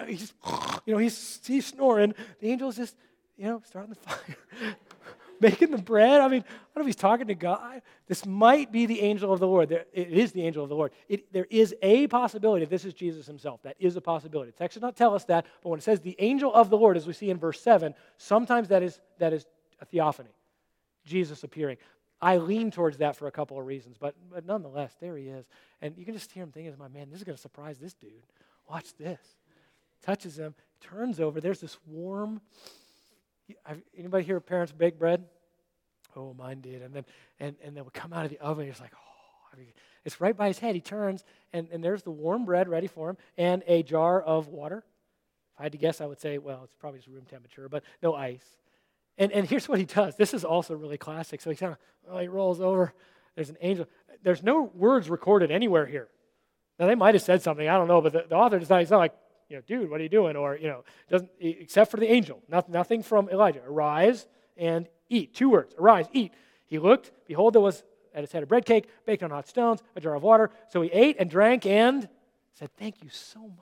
Speaker 1: he's snoring. The angel's just, starting the fire, making the bread. I mean, I don't know if he's talking to God. This might be the angel of the Lord. It is the angel of the Lord. There is a possibility that this is Jesus himself. That is a possibility. The text does not tell us that, but when it says the angel of the Lord, as we see in verse 7, sometimes that is a theophany, Jesus appearing. I lean towards that for a couple of reasons, but nonetheless, there he is. And you can just hear him thinking, man, this is going to surprise this dude. Watch this. Touches him, turns over. There's this warm... Anybody here parents bake bread? Oh, mine did. And then would come out of the oven. You're just like, it's right by his head. He turns, and there's the warm bread ready for him, and a jar of water. If I had to guess, I would say, well, it's probably just room temperature, but no ice. And here's what he does. This is also really classic. So he rolls over. There's an angel. There's no words recorded anywhere here. Now, they might have said something. I don't know, but the author does not. He's not like, dude, what are you doing? Or, doesn't, except for the angel. Nothing from Elijah. Arise and eat. 2 words. Arise, eat. He looked, behold, there was at his head a bread cake, baked on hot stones, a jar of water. So he ate and drank and said, thank you so much.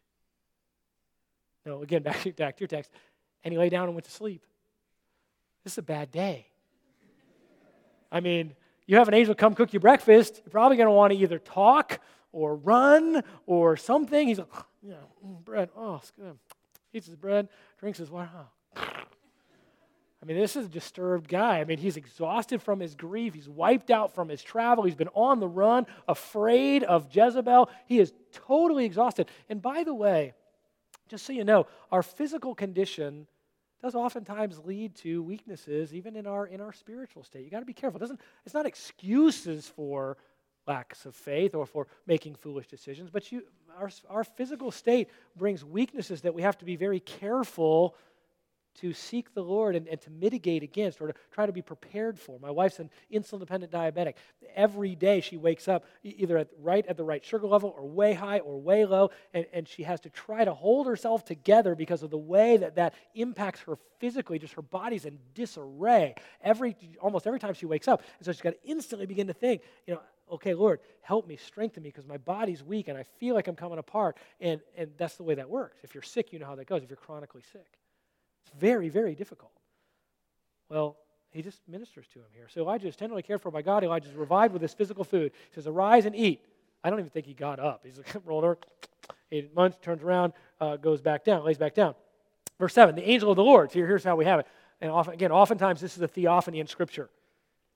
Speaker 1: No, again, back to your text. And he lay down and went to sleep. This is a bad day. I mean, you have an angel come cook you breakfast, you're probably going to want to either talk or run or something. He's like, bread. Oh, it's good. Eats his bread, drinks his water. Oh. I mean, this is a disturbed guy. I mean, he's exhausted from his grief. He's wiped out from his travel. He's been on the run, afraid of Jezebel. He is totally exhausted. And by the way, just so you know, our physical condition does oftentimes lead to weaknesses, even in our spiritual state. You got to be careful. It's not excuses for lacks of faith or for making foolish decisions, but our physical state brings weaknesses that we have to be very careful to seek the Lord and to mitigate against or to try to be prepared for. My wife's an insulin-dependent diabetic. Every day she wakes up either at the right sugar level or way high or way low, and she has to try to hold herself together because of the way that impacts her physically. Just her body's in disarray almost every time she wakes up. And so she's got to instantly begin to think, okay, Lord, help me, strengthen me, because my body's weak and I feel like I'm coming apart. And that's the way that works. If you're sick, you know how that goes, if you're chronically sick. It's very, very difficult. Well, he just ministers to him here. So Elijah is tenderly cared for by God. Elijah is revived with his physical food. He says, arise and eat. I don't even think he got up. He's like, rolled over, ate lunch, turns around, goes back down, lays back down. Verse 7, the angel of the Lord. So here's how we have it. And oftentimes this is a theophany in Scripture.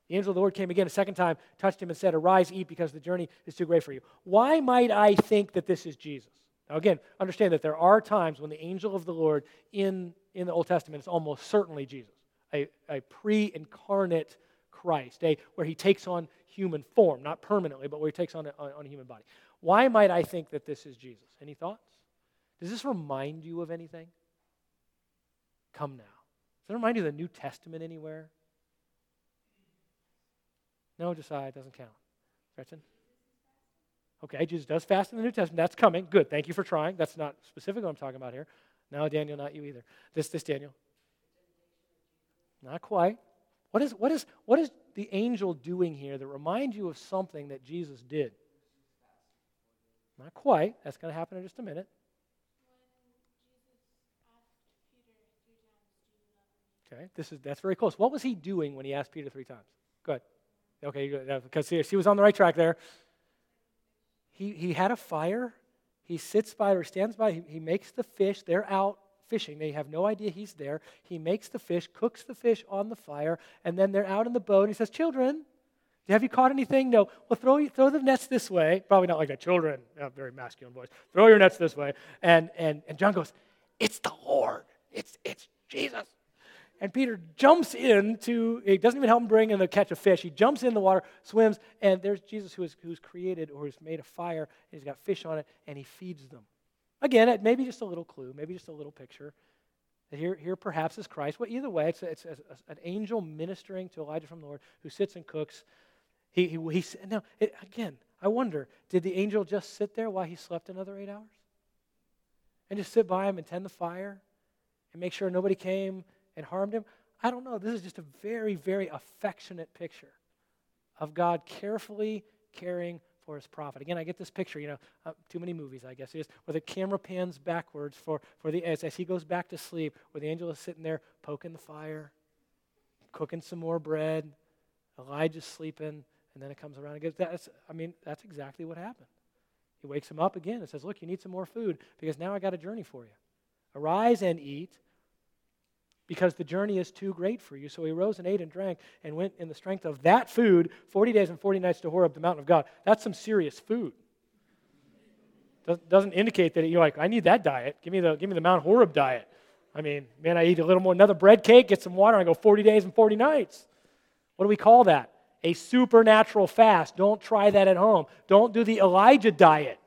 Speaker 1: The angel of the Lord came again a second time, touched him and said, "Arise, eat, because the journey is too great for you." Why might I think that this is Jesus? Now again, understand that there are times when the angel of the Lord in the Old Testament is almost certainly Jesus, a pre-incarnate Christ, where he takes on human form, not permanently, but where he takes on a human body. Why might I think that this is Jesus? Any thoughts? Does this remind you of anything? Come now. Does it remind you of the New Testament anywhere? No, Josiah, it doesn't count. Gretchen? Okay, Jesus does fast in the New Testament. That's coming. Good. Thank you for trying. That's not specifically what I'm talking about here. No, Daniel, not you either. This Daniel. Not quite. What is the angel doing here that reminds you of something that Jesus did? Not quite. That's going to happen in just a minute. Okay, that's very close. What was he doing when he asked Peter 3 times? Go ahead. Okay, because she was on the right track there. He had a fire. He sits by or stands by. He makes the fish. They're out fishing. They have no idea he's there. He makes the fish, cooks the fish on the fire, and then they're out in the boat. And he says, "Children, have you caught anything?" "No." "Well, throw the nets this way." Probably not like that. "Children," very masculine voice. "Throw your nets this way." And John goes, "It's the Lord. It's Jesus." And Peter jumps into, he doesn't even help him bring in the catch of fish. He jumps in the water, swims, and there's Jesus who's created or who's made a fire, and he's got fish on it, and he feeds them. Again, maybe just a little clue, maybe just a little picture. That here perhaps is Christ. Well, either way, it's an angel ministering to Elijah from the Lord who sits and cooks. Again, I wonder, did the angel just sit there while he slept another 8 hours? And just sit by him and tend the fire and make sure nobody came and harmed him? I don't know. This is just a very, very affectionate picture of God carefully caring for his prophet. Again, I get this picture, too many movies, I guess, where the camera pans backwards as he goes back to sleep, where the angel is sitting there poking the fire, cooking some more bread, Elijah's sleeping, and then it comes around and gets that's exactly what happened. He wakes him up again and says, "Look, you need some more food because now I got a journey for you. Arise and eat, because the journey is too great for you." So he rose and ate and drank and went in the strength of that food 40 days and 40 nights to Horeb, the mountain of God. That's some serious food. Doesn't indicate that you're like, "I need that diet. Give me the Mount Horeb diet." I eat a little more, another bread cake, get some water, and I go 40 days and 40 nights. What do we call that? A supernatural fast. Don't try that at home. Don't do the Elijah diet.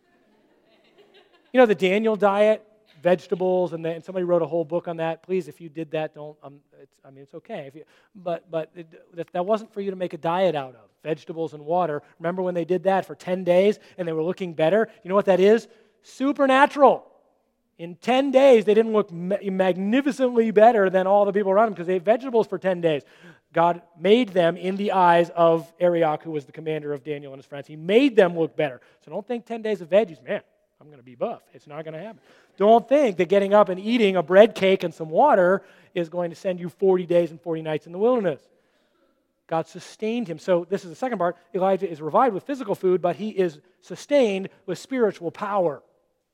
Speaker 1: The Daniel diet. Vegetables, and somebody wrote a whole book on that. Please, if you did that, don't. It's okay. That wasn't for you to make a diet out of. Vegetables and water. Remember when they did that for 10 days and they were looking better? You know what that is? Supernatural. In 10 days, they didn't look magnificently better than all the people around them because they ate vegetables for 10 days. God made them in the eyes of Arioch, who was the commander of Daniel and his friends. He made them look better. So don't think 10 days of veggies, man, I'm going to be buff. It's not going to happen. Don't think that getting up and eating a bread cake and some water is going to send you 40 days and 40 nights in the wilderness. God sustained him. So this is the second part. Elijah is revived with physical food, but he is sustained with spiritual power.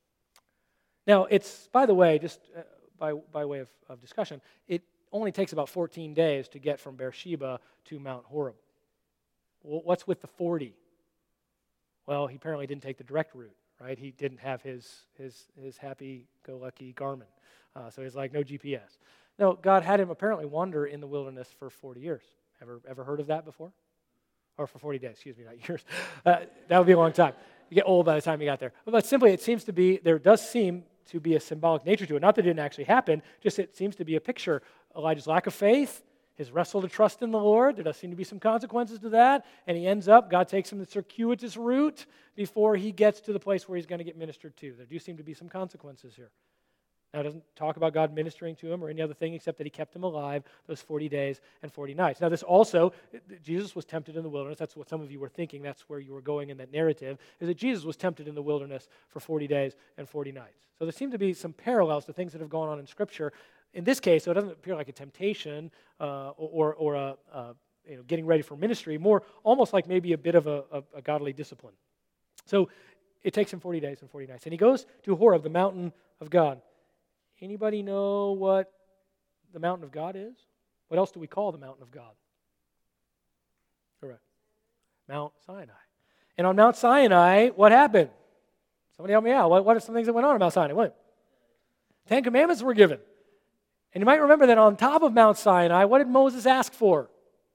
Speaker 1: Now, it's, by the way, just by way of discussion, it only takes about 14 days to get from Beersheba to Mount Horeb. Well, what's with the 40? Well, he apparently didn't take the direct route. Right? He didn't have his happy-go-lucky Garmin. So he's like, no GPS. No, God had him apparently wander in the wilderness for 40 years. Ever heard of that before? Or for 40 days, excuse me, not years. That would be a long time. You get old by the time you got there. But simply, there does seem to be a symbolic nature to it. Not that it didn't actually happen, just it seems to be a picture. Elijah's lack of faith, his wrestle to trust in the Lord. There does seem to be some consequences to that. And he ends up, God takes him the circuitous route before he gets to the place where he's going to get ministered to. There do seem to be some consequences here. Now, it doesn't talk about God ministering to him or any other thing except that he kept him alive those 40 days and 40 nights. Now, this also, Jesus was tempted in the wilderness. That's what some of you were thinking. That's where you were going in that narrative, is that Jesus was tempted in the wilderness for 40 days and 40 nights. So there seem to be some parallels to things that have gone on in Scripture. In this case, so it doesn't appear like a temptation or getting ready for ministry, more almost like maybe a bit of a godly discipline. So it takes him 40 days and 40 nights. And he goes to Horeb, the mountain of God. Anybody know what the mountain of God is? What else do we call the mountain of God? Correct. Mount Sinai. And on Mount Sinai, what happened? Somebody help me out. What are some things that went on Mount Sinai? What? 10 Commandments were given. And you might remember that on top of Mount Sinai, what did Moses ask for?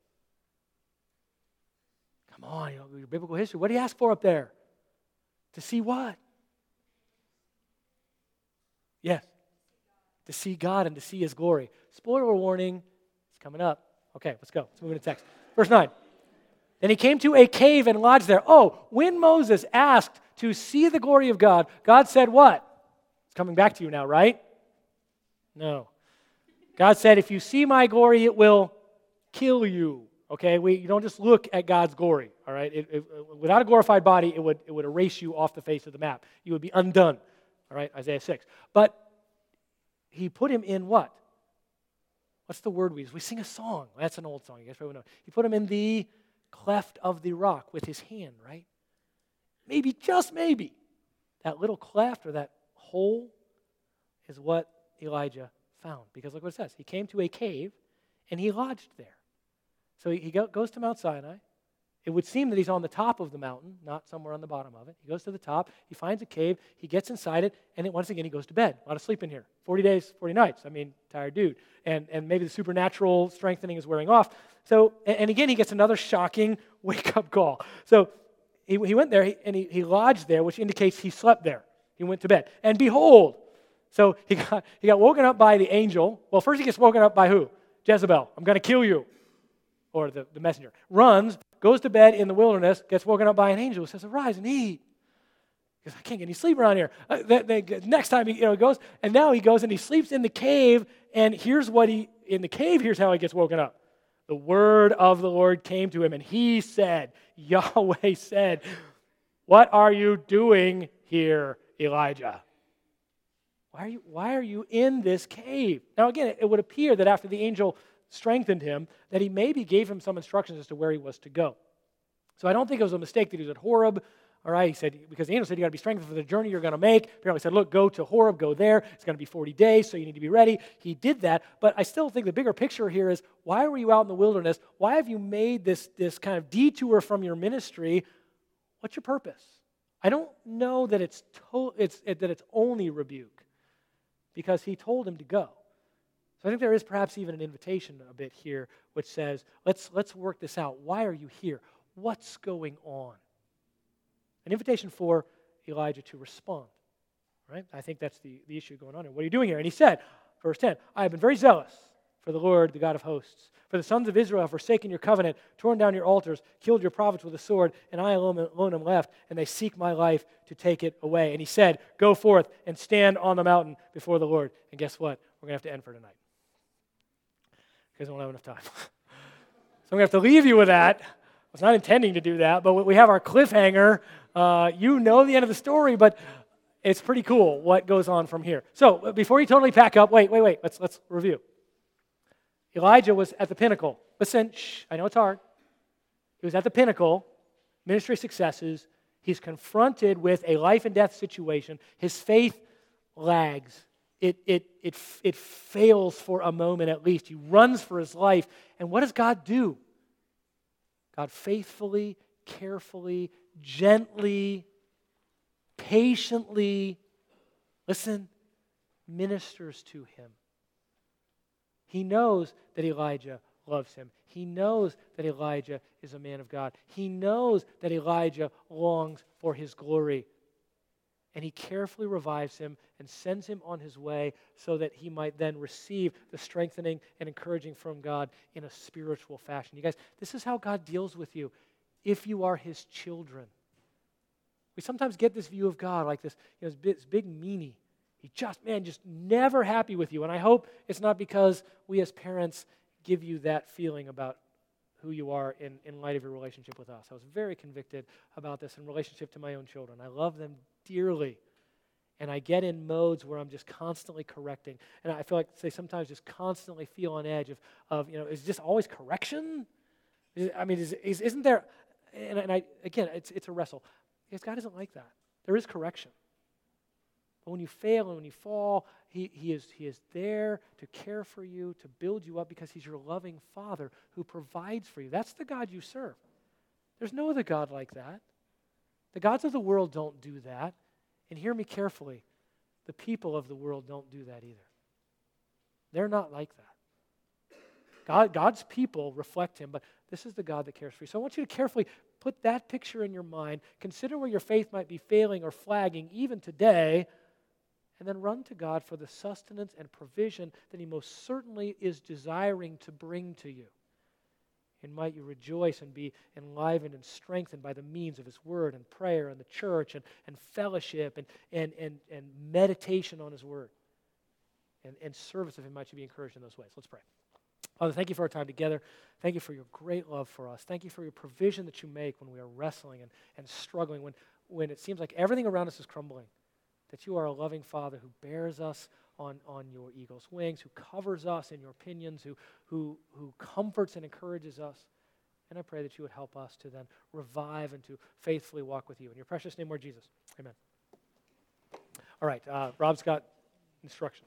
Speaker 1: Come on, your biblical history. What did he ask for up there? To see what? Yes. To see God and to see His glory. Spoiler warning, it's coming up. Okay, let's go. Let's move into text. Verse 9. Then he came to a cave and lodged there. Oh, when Moses asked to see the glory of God, God said what? It's coming back to you now, right? No. God said, if you see my glory, it will kill you. Okay, you don't just look at God's glory, all right? Without a glorified body, it would erase you off the face of the map. You would be undone, all right, Isaiah 6. But he put him in what? What's the word we use? We sing a song. That's an old song, you guys probably know. He put him in the cleft of the rock with his hand, right? Maybe, just maybe, that little cleft or that hole is what Elijah found. Because look what it says. He came to a cave and he lodged there. So he goes to Mount Sinai. It would seem that he's on the top of the mountain, not somewhere on the bottom of it. He goes to the top. He finds a cave. He gets inside it. And then once again, he goes to bed. A lot of sleep in here. 40 days, 40 nights. I mean, tired dude. And maybe the supernatural strengthening is wearing off. So, and again, he gets another shocking wake-up call. So he went there and he lodged there, which indicates he slept there. He went to bed. And behold, so he got woken up by the angel. Well, first he gets woken up by who? Jezebel. I'm going to kill you. Or the messenger. Runs, goes to bed in the wilderness, gets woken up by an angel who says, arise and eat. He goes, I can't get any sleep around here. Next time he goes, and now he goes and he sleeps in the cave, and here's how he gets woken up. The word of the Lord came to him, and he said, Yahweh said, what are you doing here, Elijah? Why are you in this cave? Now again, it would appear that after the angel strengthened him, that he maybe gave him some instructions as to where he was to go. So I don't think it was a mistake that he was at Horeb. All right, he said, because the angel said you got to be strengthened for the journey you're going to make. Apparently said, look, go to Horeb, go there. It's going to be 40 days, so you need to be ready. He did that, but I still think the bigger picture here is, why were you out in the wilderness? Why have you made this kind of detour from your ministry? What's your purpose? I don't know that it's only rebuke, because he told him to go. So I think there is perhaps even an invitation a bit here which says, let's work this out. Why are you here? What's going on? An invitation for Elijah to respond. Right? I think that's the issue going on here. What are you doing here? And he said, verse 10, I have been very zealous for the Lord, the God of hosts. For the sons of Israel have forsaken your covenant, torn down your altars, killed your prophets with a sword, and I alone am left, and they seek my life to take it away. And he said, go forth and stand on the mountain before the Lord. And guess what? We're going to have to end for tonight. Because we don't have enough time. So I'm going to have to leave you with that. I was not intending to do that, but we have our cliffhanger. You know the end of the story, but it's pretty cool what goes on from here. So before you totally pack up, wait. Let's review. Elijah was at the pinnacle. Listen, I know it's hard. He was at the pinnacle, ministry successes. He's confronted with a life and death situation. His faith lags. It fails for a moment at least. He runs for his life. And what does God do? God faithfully, carefully, gently, patiently, listen, ministers to him. He knows that Elijah loves him. He knows that Elijah is a man of God. He knows that Elijah longs for his glory. And he carefully revives him and sends him on his way so that he might then receive the strengthening and encouraging from God in a spiritual fashion. You guys, this is how God deals with you if you are his children. We sometimes get this view of God like this, this big meanie. He just never happy with you. And I hope it's not because we as parents give you that feeling about who you are in light of your relationship with us. I was very convicted about this in relationship to my own children. I love them dearly. And I get in modes where I'm just constantly correcting. And I feel like they sometimes just constantly feel on edge of is this always correction? Isn't there, again, it's a wrestle. Because God isn't like that. There is correction. But when you fail and when you fall, he is there to care for you, to build you up because he's your loving Father who provides for you. That's the God you serve. There's no other God like that. The gods of the world don't do that. And hear me carefully, the people of the world don't do that either. They're not like that. God's people reflect him, but this is the God that cares for you. So I want you to carefully put that picture in your mind. Consider where your faith might be failing or flagging even today, and then run to God for the sustenance and provision that he most certainly is desiring to bring to you. And might you rejoice and be enlivened and strengthened by the means of his word and prayer and the church and fellowship and meditation on his word. And service of him, might you be encouraged in those ways. Let's pray. Father, thank you for our time together. Thank you for your great love for us. Thank you for your provision that you make when we are wrestling and struggling, when it seems like everything around us is crumbling. That you are a loving Father who bears us on your eagle's wings, who covers us in your pinions, who comforts and encourages us. And I pray that you would help us to then revive and to faithfully walk with you. In your precious name, Lord Jesus. Amen. All right, Rob's got instructions.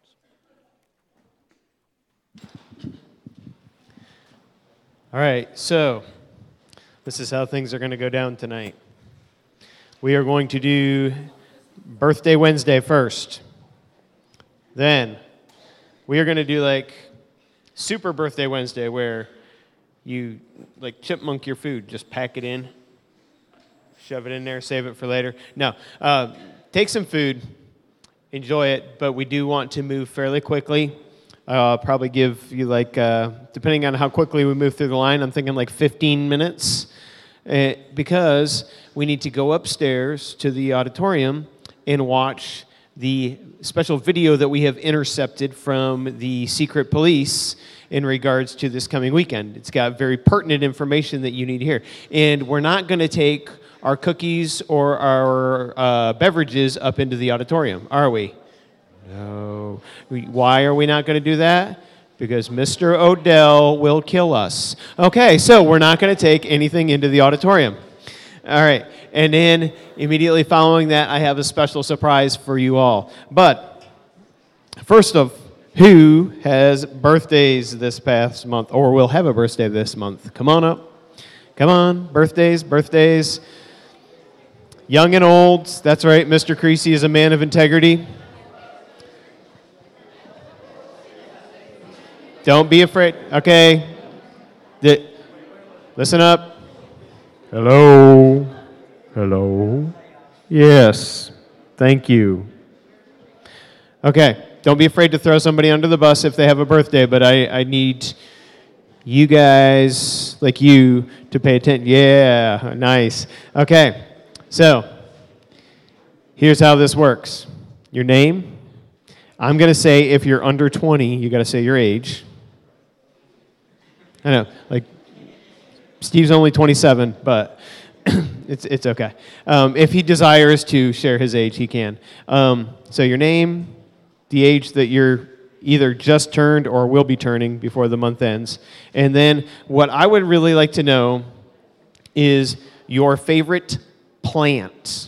Speaker 2: All right, so this is how things are going to go down tonight. We are going to do Birthday Wednesday first. Then we are going to do like Super Birthday Wednesday, where you like chipmunk your food, just pack it in, shove it in there, save it for later. No, take some food, enjoy it, but we do want to move fairly quickly. I'll probably give you like, depending on how quickly we move through the line, I'm thinking like 15 minutes, because we need to go upstairs to the auditorium and watch the special video that we have intercepted from the secret police in regards to this coming weekend. It's got very pertinent information that you need to hear. And we're not going to take our cookies or our beverages up into the auditorium, are we? No. Why are we not going to do that? Because Mr. Odell will kill us. Okay, so we're not going to take anything into the auditorium. All right, and then immediately following that, I have a special surprise for you all. But first off, who has birthdays this past month or will have a birthday this month? Come on up. Come on, birthdays. Young and old, that's right, Mr. Creasy is a man of integrity. Don't be afraid. Okay. Listen up. Hello. Hello. Yes. Thank you. Okay. Don't be afraid to throw somebody under the bus if they have a birthday, but I need you guys, like you, to pay attention. Yeah. Nice. Okay. So, here's how this works. Your name. I'm going to say if you're under 20, you got to say your age. I know, like, Steve's only 27, but it's okay. If he desires to share his age, he can. So your name, the age that you're either just turned or will be turning before the month ends. And then what I would really like to know is your favorite plant.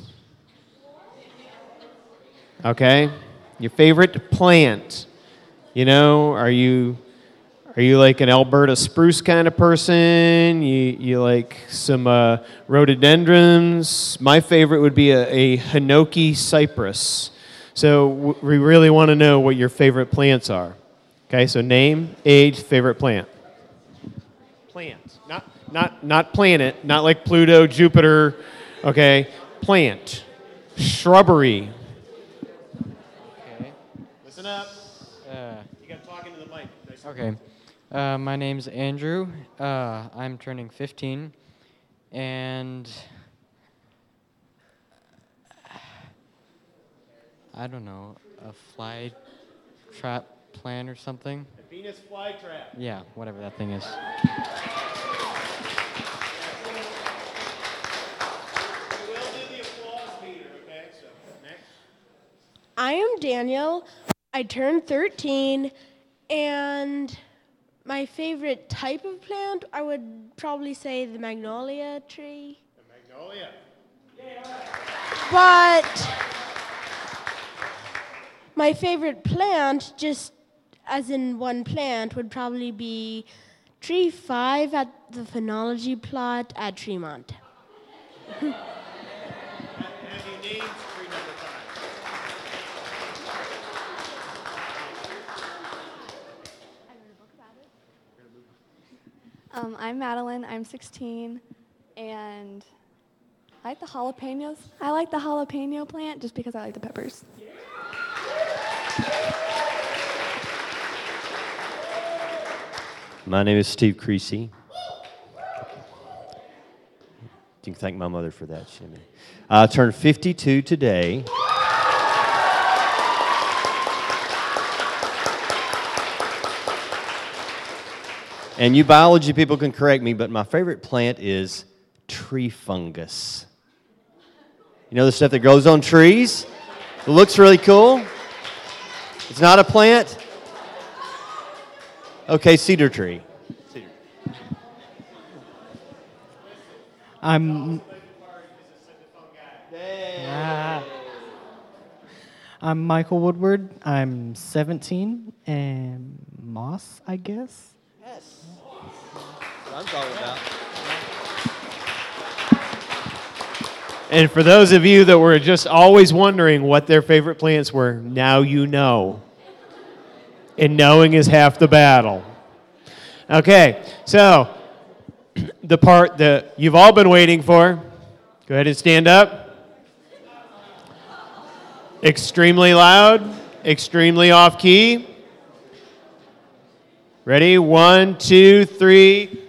Speaker 2: Okay? Your favorite plant. You know, are you like an Alberta spruce kind of person? You like some rhododendrons? My favorite would be a Hinoki cypress. So we really want to know what your favorite plants are. Okay, so name, age, favorite plant. Plant, not planet, not like Pluto, Jupiter. Okay, plant, shrubbery. Okay, listen up. You got to talk into the mic.
Speaker 3: Okay. My name's Andrew. I'm turning 15, and I don't know, a fly trap plant or something?
Speaker 2: A Venus flytrap.
Speaker 3: Yeah, whatever that thing is.
Speaker 2: We will do the applause meter, okay? So, next.
Speaker 4: I am Daniel. I turned 13, and my favorite type of plant, I would probably say the magnolia tree.
Speaker 2: The magnolia.
Speaker 4: But my favorite plant, just as in one plant, would probably be tree 5 at the phenology plot at Tremont.
Speaker 5: I'm Madeline. I'm 16, and I like the jalapenos. I like the jalapeno plant just because I like the peppers.
Speaker 6: My name is Steve Creasy. You can thank my mother for that, Jimmy. I turned 52 today. And you biology people can correct me, but my favorite plant is tree fungus. You know the stuff that grows on trees? It looks really cool. It's not a plant? Okay, cedar tree.
Speaker 7: I'm Michael Woodward. I'm 17 and moss, I guess.
Speaker 6: Yes. That's what I'm talking about.
Speaker 2: And for those of you that were just always wondering what their favorite plants were, now you know. And knowing is half the battle. Okay, so the part that you've all been waiting for. Go ahead and stand up. Extremely loud, extremely off key. Ready? 1, 2, 3.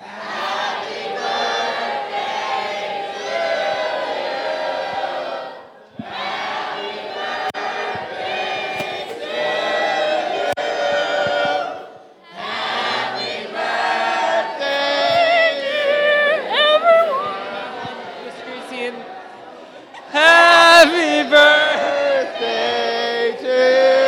Speaker 3: Happy birthday to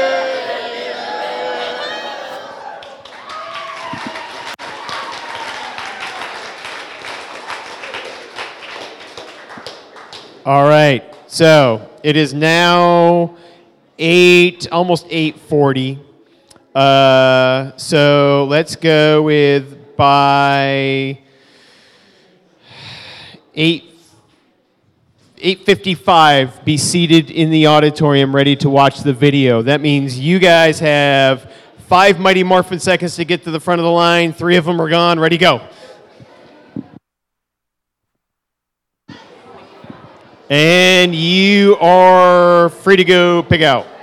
Speaker 2: All right, so it is now almost 8:40. So let's go with by 8:55. Be seated in the auditorium, ready to watch the video. That means you guys have 5 Mighty Morphin seconds to get to the front of the line. 3 of them are gone. Ready, go. And you are free to go pick out.